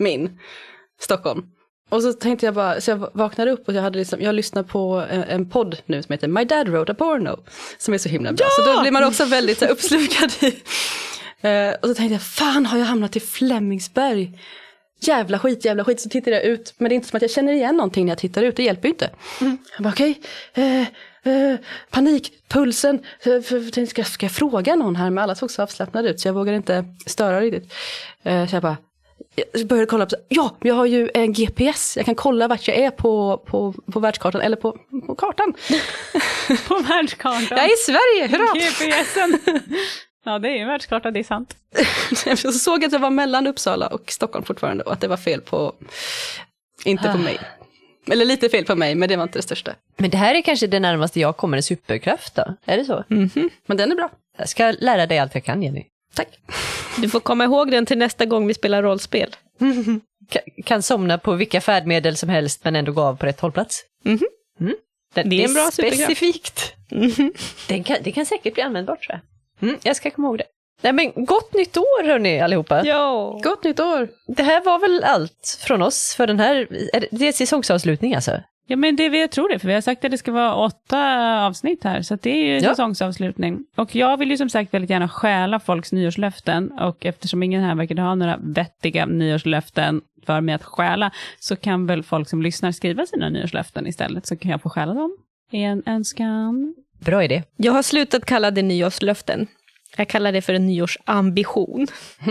min, Stockholm. Och så tänkte jag bara, så jag vaknade upp och jag hade liksom, jag lyssnade på en, en podd nu som heter My Dad Wrote a Porno, som är så himla bra. Ja! Så då blir man också väldigt så här, uppslukad i. Uh, och så tänkte jag, fan har jag hamnat i Flemingsberg? Jävla skit, jävla skit. Så tittar jag ut, men det är inte som att jag känner igen någonting när jag tittar ut, det hjälper ju inte. Mm. Jag bara okej, okay. uh, uh, panik, pulsen, uh, för, för, ska, ska jag fråga någon här? Men alla såg så avslappnade ut så jag vågade inte störa riktigt. Uh, så jag bara, jag började kolla på, ja, jag har ju en G P S. Jag kan kolla vart jag är på, på, på världskartan, eller på, på kartan. På världskartan? Jag är i Sverige, hurra! G P S:en. Ja, det är ju en världskarta, det är sant. Så såg jag att jag var mellan Uppsala och Stockholm fortfarande och att det var fel på, inte på mig. Eller lite fel på mig, men det var inte det största. Men det här är kanske det närmaste jag kommer en superkraft då, är det så? Mm-hmm. Men den är bra. Jag ska lära dig allt jag kan, Jenny. Tack. Du får komma ihåg den till nästa gång vi spelar rollspel. Kan, kan somna på vilka färdmedel som helst men ändå gå av på rätt hållplats. Mm-hmm. Mm. Det, det är en bra specifikt. Mm-hmm. Det, kan, det kan säkert bli användbart, tror jag. Mm, jag ska komma ihåg det. Nej, men gott nytt år, hörni, allihopa. Ja. Gott nytt år. Det här var väl allt från oss för den här, det är säsongsavslutning alltså. Ja, men det, jag tror det, för vi har sagt att det ska vara åtta avsnitt här, så att det är ju ja. säsongsavslutning. Och jag vill ju som sagt väldigt gärna stjäla folks nyårslöften, och eftersom ingen här verkar ha några vettiga nyårslöften för mig att stjäla, så kan väl folk som lyssnar skriva sina nyårslöften istället, så kan jag få stjäla dem. En önskan. Bra idé. Jag har slutat kalla det nyårslöften. Jag kallar det för en nyårsambition.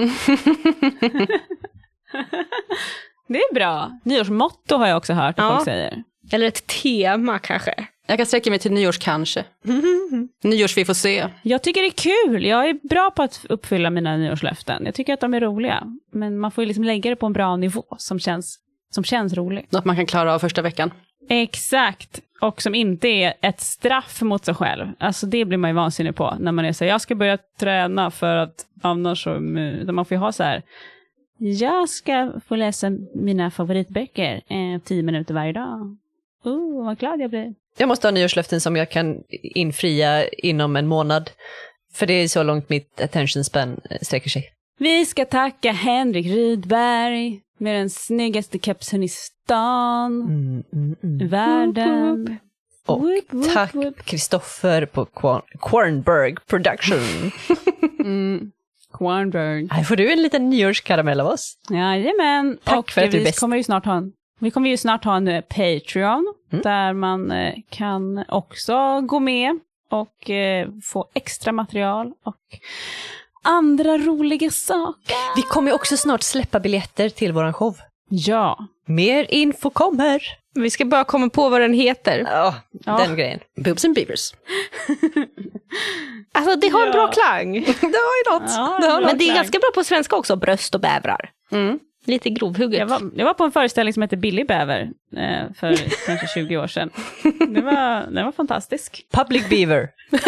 Det är bra. Nyårsmotto har jag också hört att ja. folk säger. Eller ett tema kanske. Jag kan sträcka mig till nyårs kanske. Nyårs vi får se. Jag tycker det är kul. Jag är bra på att uppfylla mina nyårslöften. Jag tycker att de är roliga. Men man får ju liksom lägga det på en bra nivå som känns, som känns roligt. Något man kan klara av första veckan. Exakt. Och som inte är ett straff mot sig själv. Alltså det blir man ju vansinnig på. När man är så här, jag ska börja träna för att annars så... Man får ju ha så här... Jag ska få läsa mina favoritböcker eh, tio minuter varje dag. Oh, vad glad jag blir. Jag måste ha nyårslöften som jag kan infria inom en månad. För det är så långt mitt attention span sträcker sig. Vi ska tacka Henrik Rydberg med den snyggaste kepsen i stan. Mm, mm, mm. Världen. Woop, woop. Och Woop, woop, tack woop. Kristoffer på Quar- Quarnberg Production. mm. Quarnberg. Här får du en liten nyårskaramell av oss. Jajamän. Tack och för att du är vi bäst. kommer ju snart ha en, vi kommer ju snart ha en eh, Patreon Mm. där man eh, kan också gå med och eh, få extra material och andra roliga saker. Vi kommer ju också snart släppa biljetter till våran show. Ja. Mer info kommer. Vi ska bara komma på vad den heter. Ja, Ja. den grejen. Boobs and beavers. Alltså det har en Ja. bra klang. Det har ju något. Ja, det har bra Men det är klang. ganska bra på svenska också. Bröst och bävrar. Mm. Lite grovhugget. Jag var, jag var på en föreställning som heter Billy Bäver eh, för kanske tjugo år sedan. Det var, det var fantastisk. Public Beaver.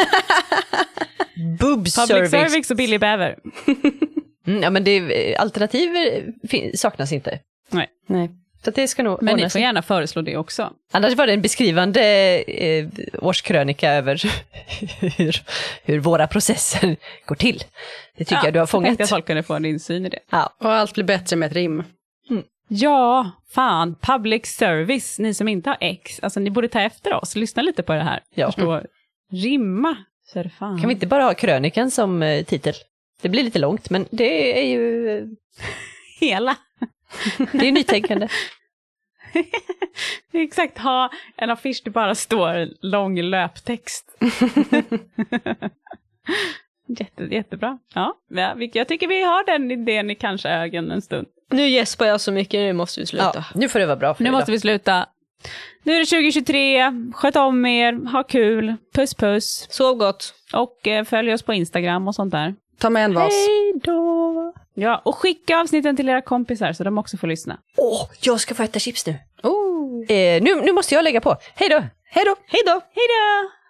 Boobs Public service. Service och Billy Bäver. Mm, ja, men det, alternativ fin- saknas inte. Nej. Nej. Så att det ska nog Men ordna ni får sig. gärna föreslå det också. Annars var det en beskrivande eh, årskrönika över hur, hur våra processer går till. Det tycker Ja, jag du har jag tänkte fångat. att folk kunde få en insyn i det. Ja. Och allt blir bättre med ett rim. Ja, fan. Public service, ni som inte har ex. Alltså ni borde ta efter oss. Lyssna lite på det här. Ja. Förstå. Rimma. Så är det fan. Kan vi inte bara ha krönikan som eh, titel? Det blir lite långt, men det är ju eh, Hela. det är nytänkande. Exakt, ha en affisch det bara står lång löptext. Jätte, jättebra. Ja, ja, vi- jag tycker vi har den idén i kanske ögonen en stund. Nu gäspar jag så mycket, nu måste vi sluta. Ja, nu får det vara bra för Nu idag. måste vi sluta. Nu är det tjugo tjugotre. Sköt om er, ha kul, puss puss. Sov gott. Och eh, följ oss på Instagram och sånt där. Ta med en vas. Hej då! Ja, och skicka avsnitten till era kompisar så de också får lyssna. Åh, jag ska få äta chips nu. Oh. Eh, nu. Nu måste jag lägga på. Hej då! Hej då. Hej då. Hej då!